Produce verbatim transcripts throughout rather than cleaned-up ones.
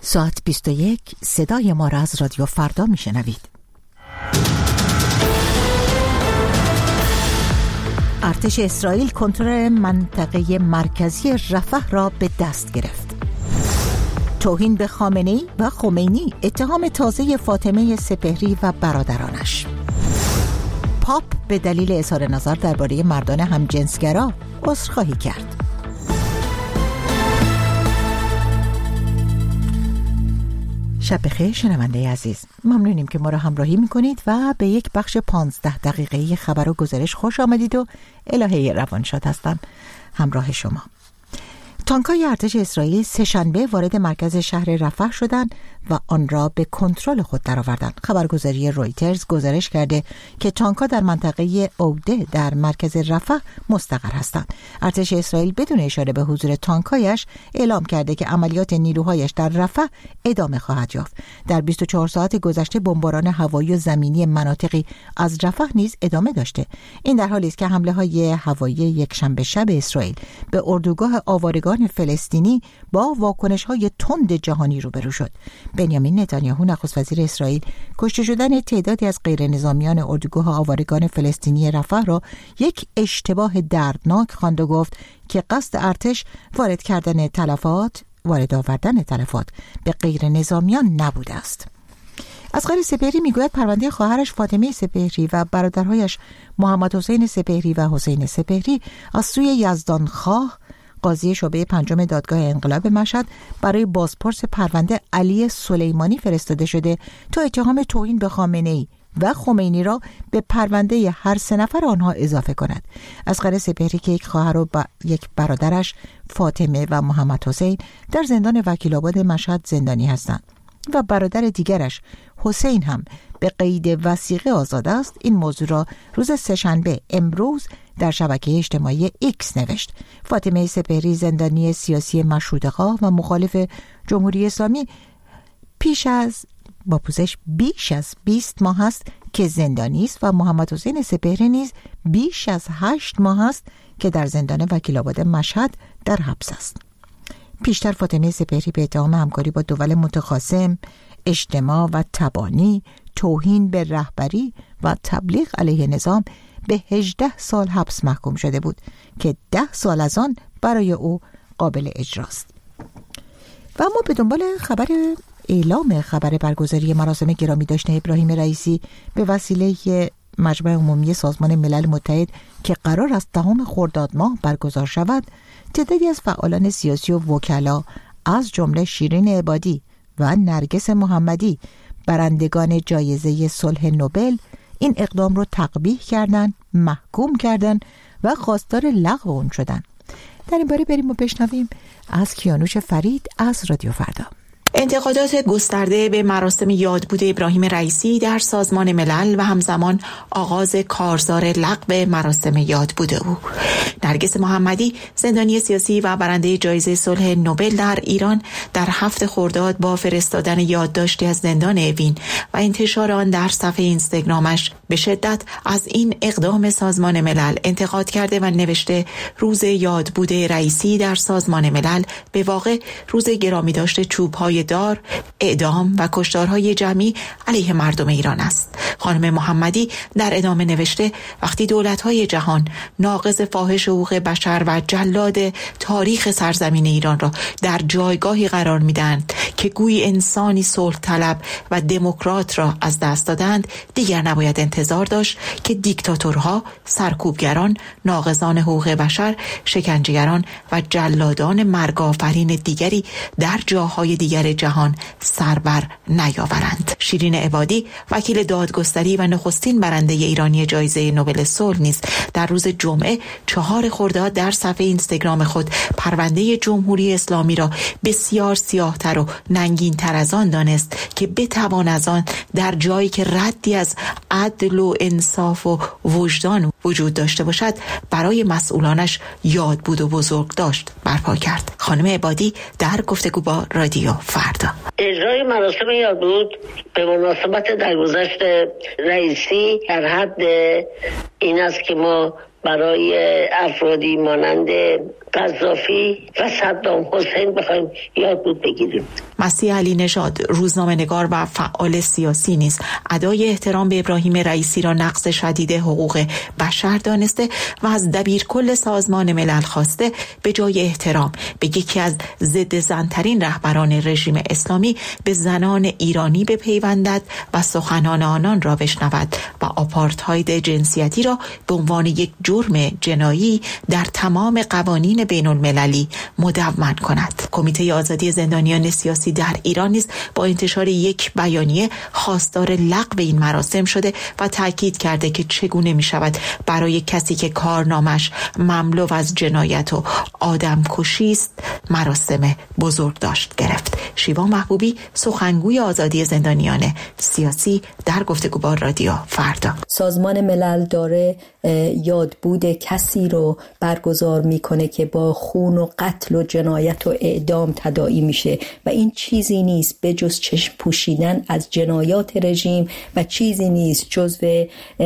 ساعت بیست و یک صدای ما را از رادیو فردا میشنوید. ارتش اسرائیل کنترل منطقه مرکزی رفح را به دست گرفت. توهین به خامنه‌ای و خمینی، اتهام تازه فاطمه سپهری و برادرانش. پاپ به دلیل اظهار نظر درباره مردان همجنسگرا عذرخواهی کرد. شب بخیر شنونده عزیز، ممنونیم که ما را همراهی میکنید و به یک بخش پانزده دقیقه‌ای خبر و گزارش خوش آمدید و الهه روانشاد هستم همراه شما. تانک‌های ارتش اسرائیل سه‌شنبه وارد مرکز شهر رفح شدند و آن را به کنترل خود درآوردند. خبرگزاری رویترز گزارش کرده که تانک‌ها در منطقه اوده در مرکز رفح مستقر هستند. ارتش اسرائیل بدون اشاره به حضور تانک‌هایش اعلام کرده که عملیات نیروهایش در رفح ادامه خواهد یافت. در بیست و چهار ساعت گذشته بمباران هوایی و زمینی مناطقی از رفح نیز ادامه داشته. این در حالی است که حمله‌های هوایی یکشنبه شب اسرائیل به اردوگاه آوارگان فلسطینی با واکنش‌های تند جهانی روبرو شد. بنیامین نتانیاهو نخست وزیر اسرائیل کشته شدن تعدادی از غیر نظامیان اردوگاه آوارگان فلسطینی رفح را یک اشتباه دردناک خواند و گفت که قصد ارتش وارد کردن تلفات وارد آوردن تلفات به غیر نظامیان نبوده است. اصغر سپهری میگوید پرونده خواهرش فاطمه سپهری و برادرهایش محمد حسین سپهری و حسین سپهری از سوی یزدانخواه قاضی شعبه پنجم دادگاه انقلاب مشهد برای بازپرس پرونده علی سلیمانی فرستاده شده تا اتهام توهین به خامنه‌ای و خمینی را به پرونده هر سه نفر آنها اضافه کند. اصغر سپهری که یک خواهر و با یک برادرش فاطمه و محمد حسین در زندان وکیل‌آباد مشهد زندانی هستند و برادر دیگرش حسین هم به قید وثیقه آزاد است، این موضوع را روز سه‌شنبه امروز در شبکه اجتماعی ایکس نوشت. فاطمه سپهری زندانی سیاسی مشروطه‌خواه و مخالف جمهوری اسلامی پیش از با پوزش بیش از بیست ماه است که زندانی است و محمد حسین سپهری نیز بیش از هشت ماه است که در زندان وکیل‌آباد مشهد در حبس است. پیشتر فاطمه سپهری به اتهام همکاری با دول متخاصم، اجتماع و تبانی، توهین به رهبری و تبلیغ علیه نظام به هجده سال حبس محکوم شده بود که ده سال از آن برای او قابل اجراست. و ما به دنبال خبر اعلام خبر برگزاری مراسم گرامی داشتن ابراهیم رئیسی به وسیله مجمع عمومی سازمان ملل متحد که قرار است دهم خرداد ماه برگزار شود، تعدادی از فعالان سیاسی و وکلا از جمله شیرین عبادی و نرگس محمدی، برندگان جایزه صلح نوبل، این اقدام رو تقبیح کردند، محکوم کردند و خواستار لغو اون شدند. در این باره بریم و بشنویم از کیانوش فرید از رادیو فردا. انتقادات گسترده به مراسم یادبود ابراهیم رئیسی در سازمان ملل و همزمان آغاز کارزار لغو مراسم یادبود او. نرگس محمدی، زندانی سیاسی و برنده جایزه صلح نوبل در ایران، در هفت خرداد با فرستادن یادداشتی از زندان اوین و انتشار آن در صفحه اینستاگرامش به شدت از این اقدام سازمان ملل انتقاد کرده و نوشته روز یادبود رئیسی در سازمان ملل به واقع روز گرامی داشته چوب‌های دار، اعدام و کشتارهای جمعی علیه مردم ایران است. خانم محمدی در ادامه نوشته وقتی دولت‌های جهان ناقض فاحش حقوق بشر و جلاد تاریخ سرزمین ایران را در جایگاهی قرار می‌دهند که گویی انسانی صلح طلب و دموکرات را از دست دادند، دیگر نباید انتظار داشت که دیکتاتورها، سرکوبگران، ناقضان حقوق بشر، شکنجهگران و جلادان مرگ‌آفرین دیگری در جاهای دیگر جهان سربر نیاورند. شیرین عبادی، وکیل دادگستری و نخستین برنده ایرانی جایزه نوبل صلح نیز در روز جمعه چهار خرداد در صفحه اینستاگرام خود پرونده جمهوری اسلامی را بسیار سیاه‌تر و ننگین‌تر از آن دانست که بتوان از آن در جایی که ردی از عدل و انصاف و وجدان وجود داشته باشد برای مسئولانش یاد بود و بزرگ داشت برپا کرد. خانم عبادی در گفتگو با رادیو فردا. اجرای مراسم یاد بود به مناسبت درگذشت رئیسی در حد این است که ما برای افرادی مانند قذافی و صدام حسین بخوایم یاد بود بگیریم. مسیح علی نژاد، روزنامه‌نگار و فعال سیاسی نیز ادای احترام به ابراهیم رئیسی را نقض شدید حقوق بشر دانسته و از دبیرکل سازمان ملل خواسته به جای احترام به یکی از ضد زن‌ترین رهبران رژیم اسلامی به زنان ایرانی بپیوندد و سخنان آنان را بشنود و آپارتاید جنسیتی را به عنوان یک جرم جنایی در تمام قوانین بین المللی مدون کند. کمیته آزادی زندانیان سیاسی در ایران نیز با انتشار یک بیانیه خواستار لغو این مراسم شده و تاکید کرده که چگونه می شود برای کسی که کارنامش مملو از جنایت و آدمکشی است مراسم بزرگداشت گرفت. شیوا محبوبی، سخنگوی آزادی زندانیان سیاسی، در گفتگو با رادیو فردا. سازمان ملل داره یادبود کسی رو برگزار میکنه که با خون و قتل و جنایت و اعدام تداعی میشه و این چیزی نیست به جز چشم پوشیدن از جنایات رژیم و چیزی نیست جزو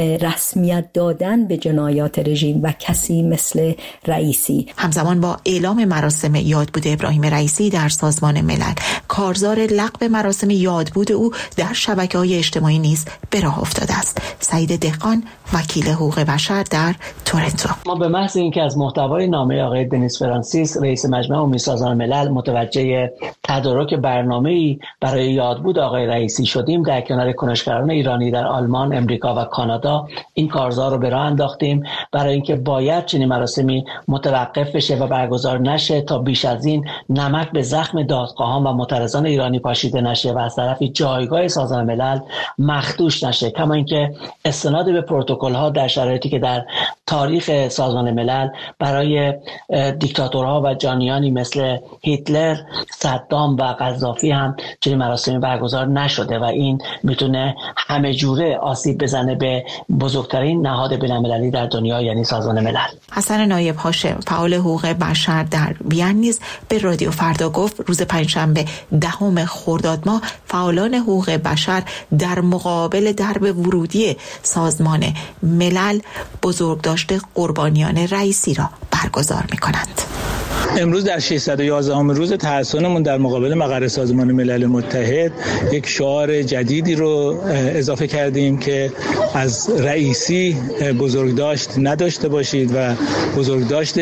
رسمیت دادن به جنایات رژیم و کسی مثل رئیسی. همزمان با اعلام مراسم یادبود ابراهیم رئیسی در سازمان ملل، کارزار لغو مراسم یادبود او در شبکه‌های اجتماعی نیز به راه افتاده است. سعید دهقان، وکیل حقوق بشر در تورنتو: ما به محض اینکه از محتوای نامه آقای دنیس فرانسیس رئیس مجمع عمومی سازمان ملل متوجه تدارک برنامه‌ای برای یادبود آقای رئیسی شدیم، در کنار کنشگران ایرانی در آلمان، امریکا و کانادا این کارزار رو به راه انداختیم برای اینکه باید چنین مراسمی متوقف بشه و برگزار نشه تا بیش از این نمک به زخم دادخواهان و معترضان ایرانی پاشیده نشه و از طرفی جایگاه سازمان ملل مخدوش نشه. کما اینکه استناد به پروتکل‌ها در شرایطی که در تاریخ سازمان ملل برای دیکتاتورها و جانیانی مثل هیتلر، صدام و قذافی هم چنین مراسمی برگزار نشده و این میتونه همه جوره آسیب بزنه به بزرگترین نهاد بین‌المللی در دنیا یعنی سازمان ملل. حسن نایب هاشم، فعال حقوق بشر در وین نیز به رادیو فردا گفت روز پنجشنبه دهم خرداد ماه فعالان حقوق بشر در مقابل درب ورودی سازمان ملل بزرگداشت قربانیان رئیسی را برگزار می‌کنند. امروز در ششصد و یازدهم روز تحصنمون در مقابل مقر سازمان ملل متحد یک شعار جدیدی رو اضافه کردیم که از رئیسی بزرگداشت نداشته باشید و بزرگداشت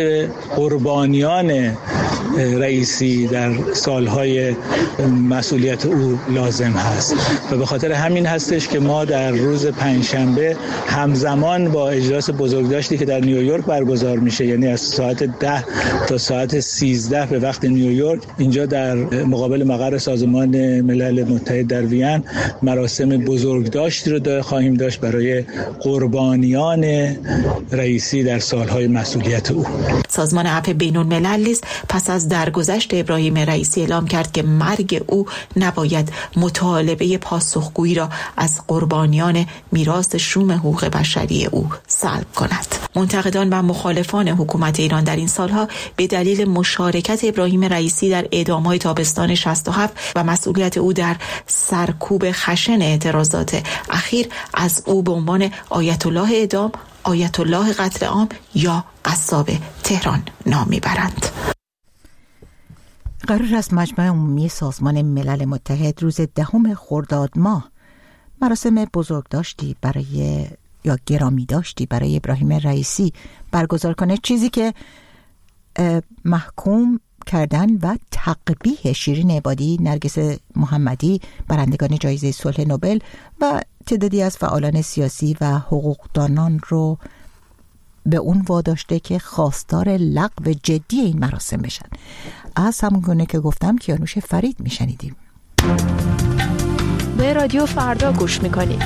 قربانیان رئیسی در سالهای مسئولیت او لازم هست و به خاطر همین هستش که ما در روز پنجشنبه همزمان با اجلاس بزرگداشتی که در نیویورک برگزار میشه، یعنی از ساعت ده تا ساعت سیزده به وقت نیویورک، اینجا در مقابل مقر سازمان ملل متحد در وین مراسم بزرگداشتی رو خواهیم داشت برای قربانیان رئیسی در سالهای مسئولیت او. سازمان عفو بین الملل نیز پس از درگذشت ابراهیم رئیسی اعلام کرد که مرگ او نباید مطالبه پاسخگویی را از قربانیان میراث شوم حقوق بشری او سلب کند. منتقدان و مخالفان حکومت ایران در این سالها به دلیل مشارکت ابراهیم رئیسی در اعدام‌های تابستان شصت و هفت و مسئولیت او در سرکوب خشن اعتراضات اخیر از او به عنوان آیت الله اعدام، آیت الله قتل عام یا قصاب تهران نام میبرند. قرار است مجمع عمومی سازمان ملل متحد روز دهم خرداد ماه مراسم بزرگداشتی برای یا گرامی داشتی برای ابراهیم رئیسی برگزار کنه، چیزی که محکوم کردن و تقبیح شیرین عبادی، نرگس محمدی برندگان جایزه صلح نوبل و تعدادی از فعالان سیاسی و حقوقدانان رو به اون واداشته که خواستار لغو جدی این مراسم بشن. از همون گونه که گفتم کیانوش فرید میشنیدیم. به رادیو فردا گوش میکنید.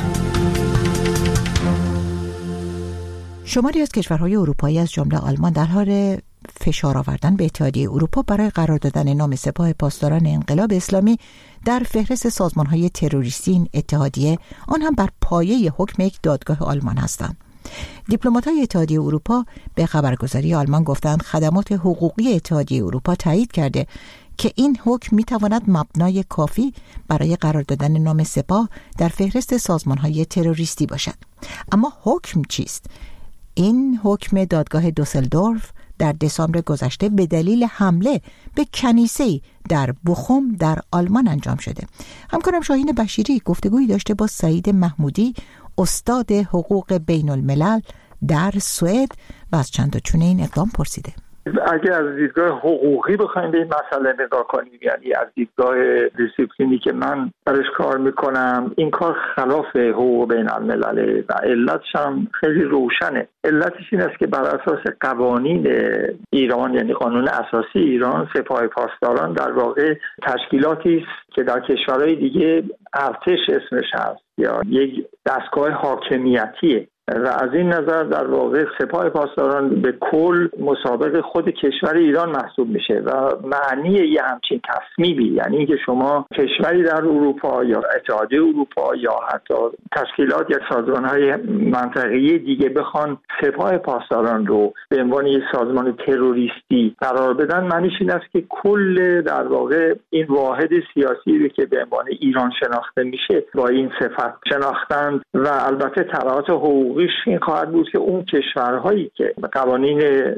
شماری از کشورهای اروپایی از جمله آلمان در حال فشار آوردن به اتحادیه اروپا برای قرار دادن نام سپاه پاسداران انقلاب اسلامی در فهرست سازمان‌های تروریستی این اتحادیه، آن هم بر پایه حکم یک دادگاه آلمان هستند. دیپلمات‌های اتحادیه اروپا به خبرگزاری آلمان گفتند خدمات حقوقی اتحادیه اروپا تایید کرده که این حکم می‌تواند مبنای کافی برای قرار دادن نام سپاه در فهرست سازمان‌های تروریستی باشد. اما حکم چیست؟ این حکم دادگاه دوسلدورف در دسامبر گذشته به دلیل حمله به کنیسه‌ای در بوخوم در آلمان انجام شده. همکارم شاهین بشیری گفتگویی داشته با سعید محمودی، استاد حقوق بین الملل در سوئد، و از چند و چون این اقدام پرسیده. اگه از دیدگاه حقوقی بخوایم به این مسئله نگاه کنیم، یعنی از دیدگاه دیسیپلینی که من برش کار میکنم، این کار خلاف حقوق بین الملله و علتش هم خیلی روشنه. علتش این است که بر اساس قوانین ایران، یعنی قانون اساسی ایران، سپاه پاسداران در واقع تشکیلاتی است که در کشورهای دیگه ارتش اسمش هست یا یک دستگاه حاکمیتیه و از این نظر در واقع سپاه پاسداران به کل مسابق خود کشور ایران محسوب میشه و معنی یه همچین تصمیمی، یعنی اینکه شما کشوری در اروپا یا اتحادیه اروپا یا حتی تشکیلات یا سازمان‌های منطقه‌ای دیگه بخوان سپاه پاسداران رو به عنوان یک سازمان تروریستی قرار بدن، معنیش این است که کل در واقع این واحد سیاسی رو که به عنوان ایران شناخته میشه با این صفت شناختند و البته تبعات حقوقی این خواهد بود که اون کشورهایی که قوانین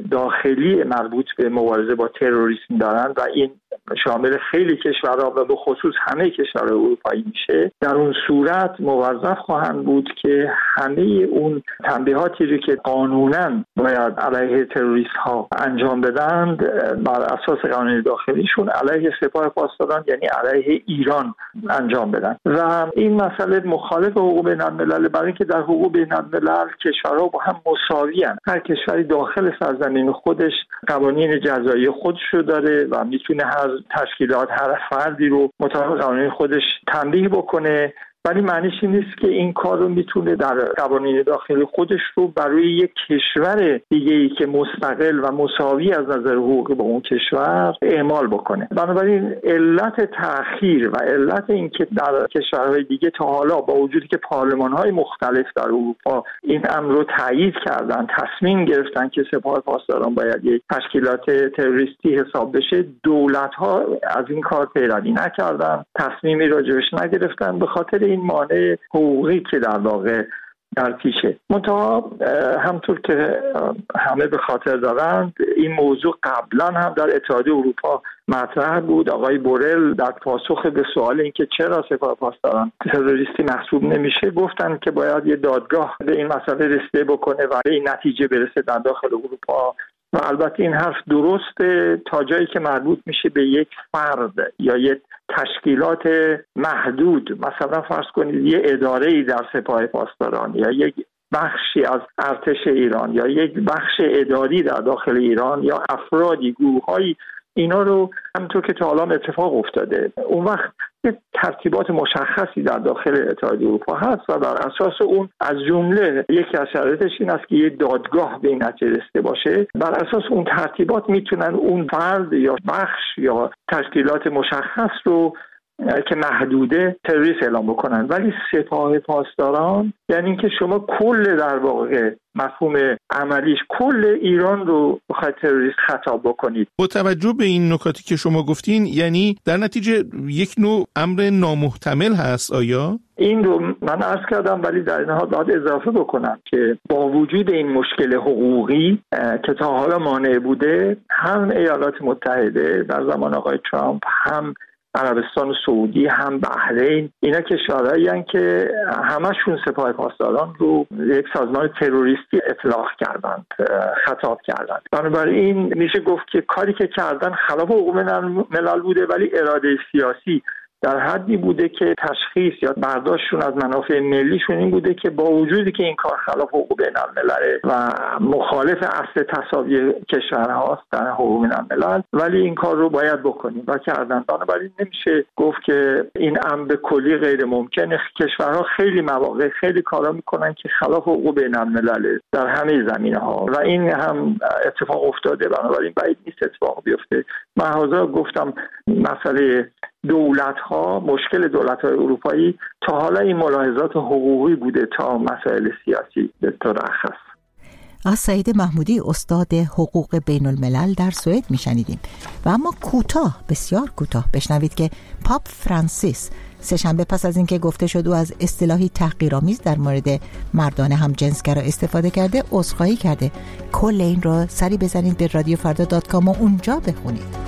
داخلی مربوط به مبارزه با تروریسم دارند و این شامل خیلی کشورها و به خصوص همه کشورهای اروپایی میشه، در اون صورت موظف خواهند بود که همه اون تنبیهاتی رو که قانونا باید علیه تروریست ها انجام بدند بر اساس قانون داخلیشون علیه سپاه پاسداران، یعنی علیه ایران انجام بدن. و این مسئله مخالف حقوق بین الملل، برای اینکه در حقوق بین الملل کشورها با هم مساویان. هر کشوری داخل سرزمین خودش قوانین جزایی خودش رو داره و میتونه هر تشکیلات هر فردی رو مطابق قوانین خودش تنبیه بکنه، ولی معنیش این نیست که این کار رو میتونه در قوانین داخلی خودش رو برای یک کشور دیگه‌ای که مستقل و مساوی از نظر حقوقی با اون کشور اعمال بکنه. بنابراین علت تأخیر و علت این که در کشورهای دیگه تا حالا با وجودی که پارلمان‌های مختلف در اروپا این امر رو تایید کردن، تصمیم گرفتن که سپاه پاسداران باید یک تشکیلات تروریستی حساب بشه، دولت‌ها از این کار پیروی نکردن، تصمیمی راجعش نگرفتن به خاطر این مانع حقوقی که در واقع در پیشه. منتها همطور که همه به خاطر دارند، این موضوع قبلا هم در اتحادیه اروپا مطرح بود. آقای بورل در پاسخ به سوال اینکه چرا سپاه پاسداران تروریستی محسوب نمیشه گفتن که باید یه دادگاه به این مسئله رسیده بکنه و به این نتیجه برسه در داخل اروپا. و البته این حرف درسته تا جایی که مربوط میشه به یک فرد یا یک تشکیلات محدود، مثلا فرض کنید یه اداره‌ای در سپاه پاسداران یا یک بخشی از ارتش ایران یا یک بخش اداری در داخل ایران یا افرادی، گروه‌هایی، اینا رو همونطور که تا حالا اتفاق افتاده، اون وقت یه ترتیبات مشخصی در داخل اتحادیه اروپا هست و بر اساس اون از جمله یکی از شرایطش این است که یه دادگاه به این نتیجه رسیده باشه. بر اساس اون ترتیبات میتونن اون فرد یا بخش یا تشکیلات مشخص رو که محدوده تروریست اعلام بکنن. ولی سپاه پاسداران یعنی اینکه شما کل در واقع مفهوم عملیش کل ایران رو بخواید تروریست خطاب بکنید. با توجه به این نکاتی که شما گفتین، یعنی در نتیجه یک نوع امر نامحتمل هست آیا؟ این رو من عرض کردم، ولی در این حال باید اضافه بکنم که با وجود این مشکل حقوقی که تا حالا مانع بوده، هم ایالات متحده در زمان آقای ترامپ، هم عربستان سعودی، هم بحرین، اینا کشورهایی هستند که همشون سپاه پاسداران رو یک سازمان تروریستی اطلاق کردند، خطاب کردند. بنابراین میشه گفت که کاری که کردن خلاف حقوق ملل بوده، ولی اراده سیاسی در حدی بوده که تشخیص یا برداشتشون از منافع ملیشون این بوده که با وجودی که این کار خلاف حقوق بین الملل و مخالف اصل تساوی کشورهاست در حقوق بین الملل، ولی این کار رو باید بکنیم و کردن. بنابراین نمیشه گفت که این امر به کلی غیر ممکنه. کشورها خیلی مواقع خیلی کارا میکنن که خلاف حقوق بین الملل در همه زمینه‌ها و این هم اتفاق افتاده. بنابراین بعید نیست اتفاق بیفته. من حاضر گفتم مسئله دولت‌ها، مشکل دولت‌های اروپایی تا حالا این ملاحظات حقوقی بوده تا مسائل سیاسی به طور اخص. از سعید محمودی، استاد حقوق بین الملل در سوئد میشنیدیم. و اما کوتاه، بسیار کوتاه بشنوید که پاپ فرانسیس سه‌شنبه پس از اینکه گفته شد او از اصطلاحی تحقیرآمیز در مورد مردان همجنسگرا استفاده کرده، عذرخواهی کرده. کل این را سری بزنید به رادیو فردا دات کام و اونجا بخونید.